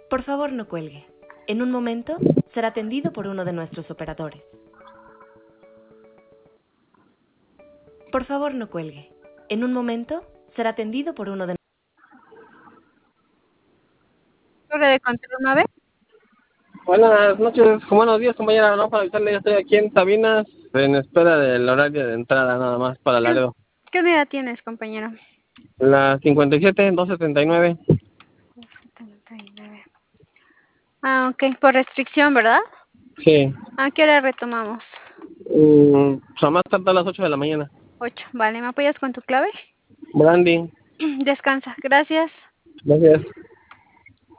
Por favor, no cuelgue. En un momento será atendido por uno de nuestros operadores. Por favor, no cuelgue. En un momento será atendido por uno de Torre de control 9. Buenas noches, buenos días compañera, no para avisarle, ya estoy aquí en Sabinas, en espera del horario de entrada nada más para Laredo. ¿Qué unidad tienes, compañero? La 57, 279. 279. Ah, ok, por restricción, ¿verdad? Sí. ¿A qué hora retomamos? Pues a más tardar a las 8 de la mañana. 8. Vale, ¿me apoyas con tu clave? Brandy, Descansa, gracias. gracias.